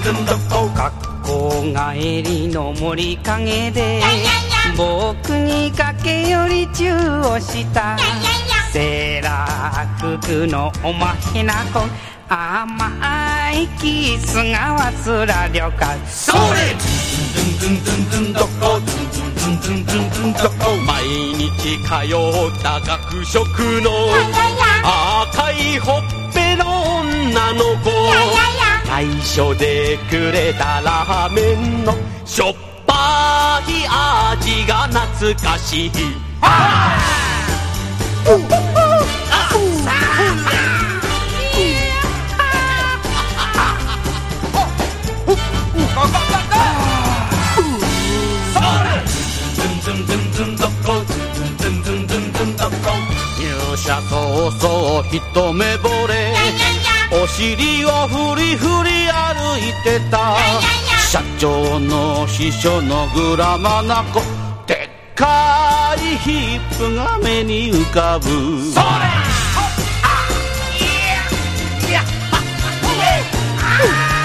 学校帰りの森陰で僕に駆け寄りチューをしたセーラー服のおまひな子甘いキスが忘らりょかそれ毎日通った学食の赤いほっぺの女の子最初でくれたラーメンのしょっぱい味が懐かしい入社早々一目惚れお尻をフリフリ歩いてた社長の秘書のグラマな子でっかいヒップが目に浮かぶそれ